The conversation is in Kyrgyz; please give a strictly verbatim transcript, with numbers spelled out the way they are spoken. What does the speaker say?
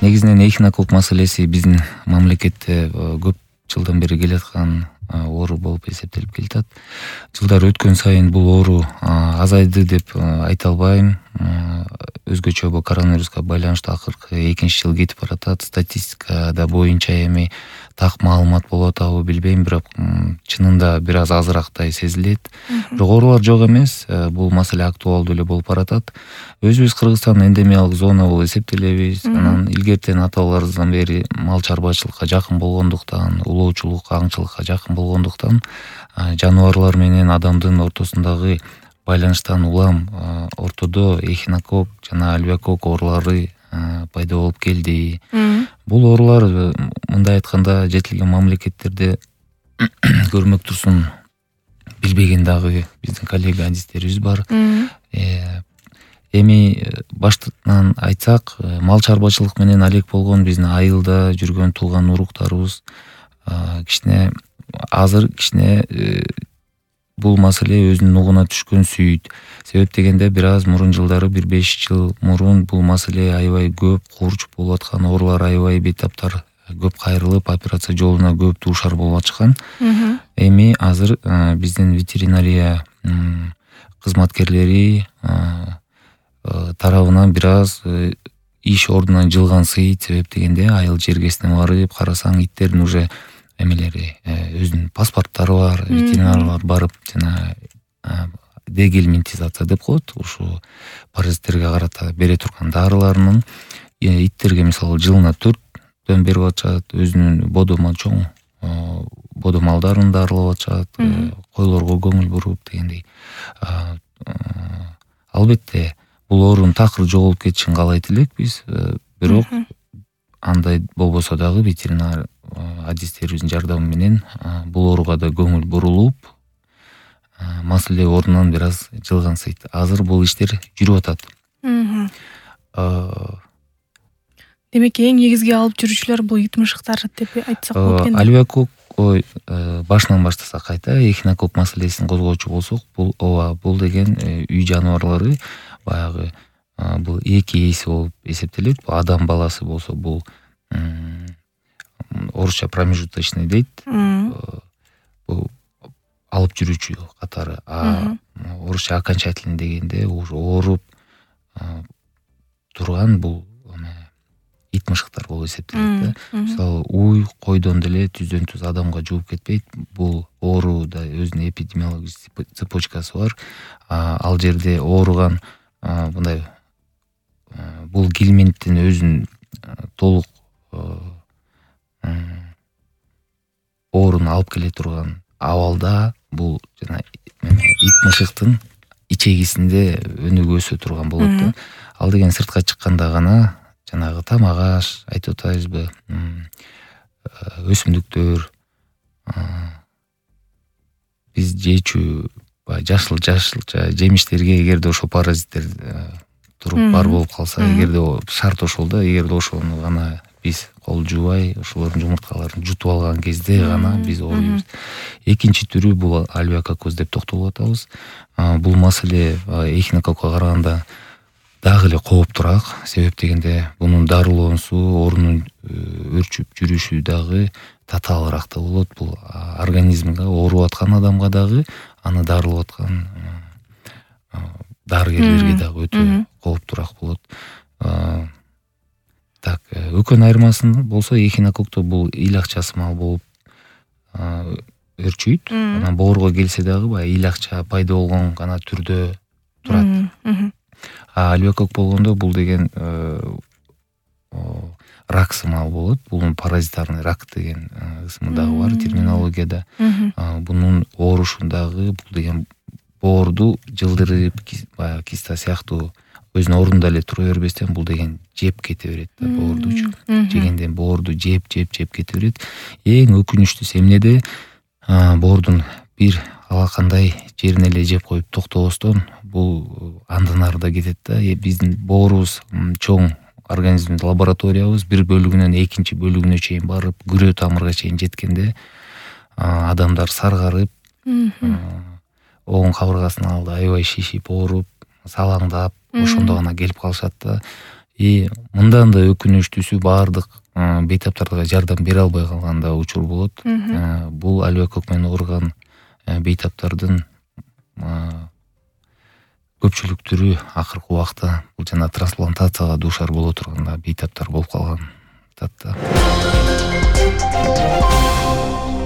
негизинен эхинокок маселеси биздин мамлекетте көп жылдан бери келаткан оору болуп эсептелип келатат. Жылдар өткөн сайын бул оору азайды деп айта албайм. Өзгөчө бул коронавируска байланыштуу акыркы экинчи жыл кетип баратат. Статистикада боюнча эми так маалымат болуп атабы билбейм, бирок чынында бир аз азырактай сезилет. Бирок оорулар жок эмес, бул маселе актуалдуу эле болуп баратат. Өзүбүз Кыргызстан эндемиялык зона болуп эсептелебиз. Анан илгертен ата-бабаларыбыздан бери мал чарбачылыкка жакын болгондуктан, улоочулукка, аңчылыкка жакын болгондуктан жаныбарлар менен адамдын ортосундагы байланыштан улам ортодо эхинокок жана альвеокок оорулары пайда болуп келди. Бул оорулар мындай айтканда жетилген мамлекеттерде көрмөк турсун билбеген дагы биздин коллега адистерибиз бар. Эми баштынан айтсак, мал чарбачылык менен алек болгон биздин айылда жүргөн тууган уруктарыбыз кичине азыр кичине бул маселе өзүнүн нугуна түшкөн сүйүт. Себеп дегенде бир аз мурун жылдары бир беш жыл мурун бул маселе аябай көп курч болуп аткан, оорулар аябай бейтаптар көп кайрылып, операция жолуна көп дуушар болуп атышкан. Эми азыр биздин ветеринария кызматкерлери тарабынан бир аз иш ордунан жылган сыйыт. Себеп дегенде айыл жергесине барып карасаң, иттердин уже эмелери өзүнүн паспорттору бар, ветеринарлар барып жана дегельминтизация деп коет, ушу паразиттерге карата бере турган дарыларынын иттерге мисалы жылына төрттөн берип атышат, өзүнүн бодомал чоң бодомалдарын дарылап атышат, койлорго көңүл буруп дегендей. Албетте бул оорунун такыр жоголуп кетишин каалайт элекпиз, бирок андай болбосо дагы ветеринар адистерибиздин жардамы менен бул ооруга да көңүл бурулуп, маселе ордунан бир аз жылган сыйт. Азыр бул иштер жүрүп атат. Демек, эң негизги алып жүрүүчүлөр бул ит мышыктар деп айтсак болот экен. Альвеокок башынан баштасак кайта, эхинокок маселесин козгоочу болсок, бул ооба, бул деген үй жаныбарлары баягы бул эки эси болуп эсептелет. Адам баласы болсо бул орусча промежуточный дейт. Бул алып жүрүүчү катары. А орусча окончательный дегенде уже ооруп турган бул ит мышыктар болуп эсептелет. Мисалы, уй, койдон деле түздөн түз адамга жугуп кетпейт. Бул ооруда өзүнүн эпидемиологический цепочкасы бар. Ал жерде ооруган мындай бул гельминттин өзүнүн толук ооруну алып келе турган абалда бул жана ит мышыктын ичегисинде өнүгүп өсө турган болот да. Ал деген сыртка чыкканда гана жанагы тамак аш, айтып атабызбы, өсүмдүктөр, биз жечү жашыл жашылча жемиштерге эгерде ошол паразиттер туруп бар болуп калса, эгерде шарт ошол да, эгерде ошону гана биз кол жуубай, ошолордун жумурткаларын жутуп алган кезде гана биз ооруйбуз. Экинчи түрү бул альвеококоз деп токтолуп атабыз. Бул маселе эхинококко караганда дагы эле кооптураак. Себеп дегенде бунун дарылоонусу, оорунун өрчүп жүрүшү дагы татаалыраак да болот. Бул организмге, ооруп аткан адамга дагы, аны дарылап аткан дарыгерлерге дагы өтө кооптураак болот. Так, өкөн айырмасын болсо эхинококто бул ыйлакчасы мал болуп өрчүйт. Анан боорго келсе дагы баягы ыйлакча пайда болгон гана түрдө турат. А альвеокок болгондо бул деген рак сымал болот. Бунун паразитарный рак деген ысымы дагы бар терминологияда. Бунун оорушундагы бул деген боорду жылдырып, баягы киста сыяктуу өзүнүн ордунда эле тура бербестен бул деген жеп кете берет да боордучу. Жегенден боорду жеп, жеп, жеп кете берет. Эң өкүнүчтүүсү эмнеде? Боордун бир алакандай жерине эле жеп коюп токтобостон бул андан арыда кетет да. Биздин боорубуз чоң организмдин лабораториябыз, бир бөлүгүнөн экинчи бөлүгүнө чейин барып, күрөө тамырга чейин жеткенде адамдар саргарып, оң кабыргасынын алды аябай шишип, ооруп, салаңдап, ошондо гана келип калышат да. И мындан да өкүнүчтүүсү баардык бейтаптарга жардам бере албай калган да учур болот. Бул албакок менен ооруган бейтаптардын көпчүлүк түрү акыркы убакта бул жана трансплантацияга дуушар боло турган бейтаптар болуп калган.